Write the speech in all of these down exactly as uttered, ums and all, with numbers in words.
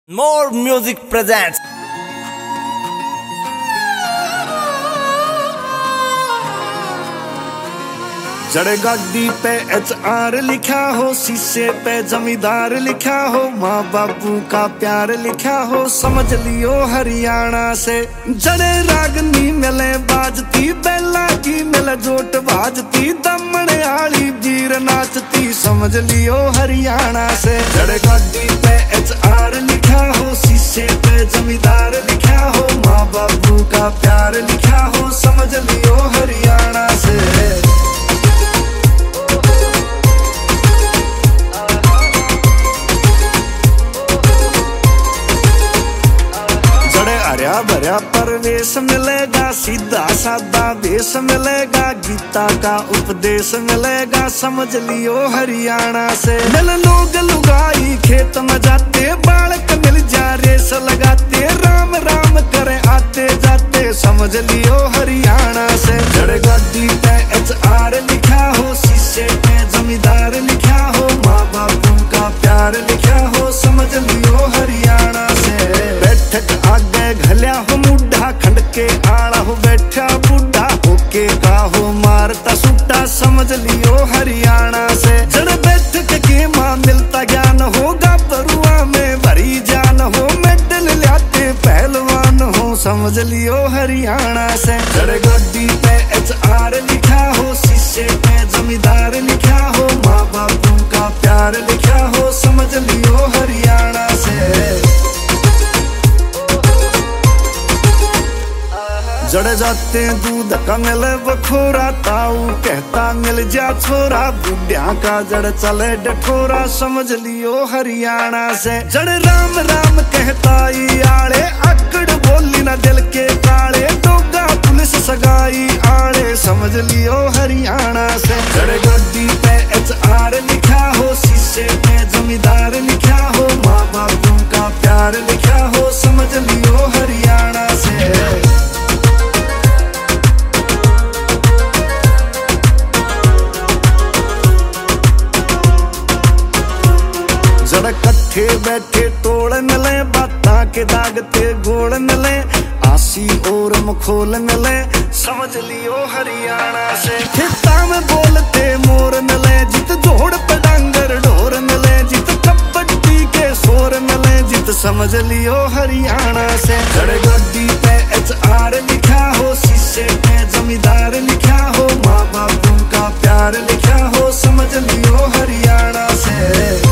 More Music presents. जड़े गाड़ी पे एच आर लिखा हो, शीशे पे जमींदार लिखा हो, माँ बापू का प्यार लिखा हो, समझ लियो हरियाणा से। जड़े रागनी मिले बाजती, बेला की मिले जोट बाजती, दमने आली वीर नाचती, समझ लियो हरियाणा से। जड़े गाड़ी पे एच आर लिखा हो, शीशे पे जमींदार लिखा हो, माँ बापू का प्यार लिखा हो, समझ लियो हरियाणा से। हरिया भरिया परवेश मिलेगा, सीधा सादा देश मिलेगा, गीता का उपदेश मिलेगा, समझ लियो हरियाणा से। मिल लोग लुगाई खेत में जाते, बालक मिल जा रेस लगाते, राम राम करे आते जाते, समझ लियो हरियाणा से। जड़ गाड़ी पे एच आर लिखा हो, शीशे पे जमींदार लिखा हो, माँ बापू का प्यार लिखा हो, समझ लियो हरियाणा से। बैठक आगे घलिया हो मुड्ढा, खंड के आड़ा हो बैठा बुढ़ा, होके का हो मारता सुट्टा, समझ लियो हरियाणा से। जड़ बैठक के माँ मिलता ज्ञान होगा, बरुआ में भरी जान हो, मेडल लाते पहलवान हो, समझ लियो हरियाणा से। जड़ गाड़ी पे एच आर लिखा हो, शीशे पे जमींदार लिखा हो, माँ बापू का प्यार लिखा हो, समझ लियो हरियाणा से। जड़ जाते दूध का मिले बखोरा, ताऊ कहता मिल जा छोरा, बुढ़िया का जड़ चले डठोरा, समझ लियो हरियाणा से। जड़ राम राम कहता ई आड़े, आकड़ बोली ना दिल के काले, डोगा पुलिस सगाई आड़े, समझ लियो हरियाणा से। जड़ गाड़ी पे एच आर लिखा हो, शीशे पे जमींदार लिखा हो, माँ बापू का प्यार लिखा हो, समझ लियो हरियाणा से। जड़ कट्ठे बैठे तोड़ मिले, बाता के दागते गोड़ मिले, आसी और मखोल मिले, समझ लियो हरियाणा से। खेता में बोलते मोर मिले, जित जोड़ पे डांगर ढोर मिले, जित कबड्डी के शोर मिले, जित समझ लियो हरियाणा से। जड़ गाड़ी पे एच आर लिखा हो, शीशे पे जमींदार लिखा हो, माँ बापू का प्यार लिखा हो, समझ लियो हरियाणा से।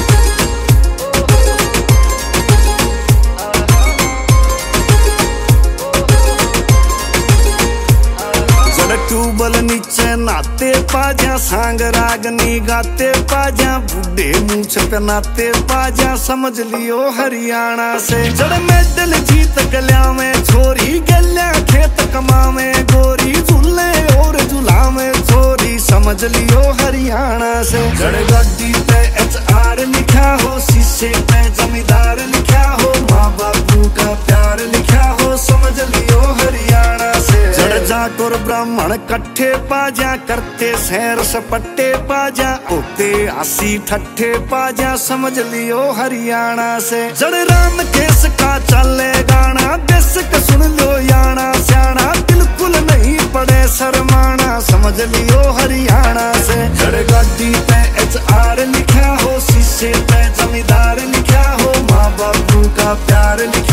ट्यूबल नीचे नाते पाजा, सांग रागनी गाते पाजा, बूढ़े मूछ पहनाते पाजा, समझ लियो हरियाणा से। जड़ मेडल जीत गलिया में छोरी, गलिया खेत कमा में गोरी, झूले और झूला में छोरी, समझ लियो हरियाणा से। जड़ गाड़ी पे एच आर लिखा हो, शीशे पे जमींदार लिखा हो, माँ बापू का प्यार लिखा हो, समझ लियो हरियाणा से। जड़ जाट और ब्राह्मण कट्ठे पाजा, करते सैर सपट्टे पाजा, होते आसी ठट्ठे पाजा, समझ लियो हरियाणा से। जड़ राम केस का चले गाना, देश का सुन लो याना स्याना, बिल्कुल नहीं पड़े शर्माना, समझ लियो हरियाणा से। जड़ गाड़ी पे एच आर लिखा हो, शीशे पे जमींदार लिखा हो, माँ बापू का प्यार लिखा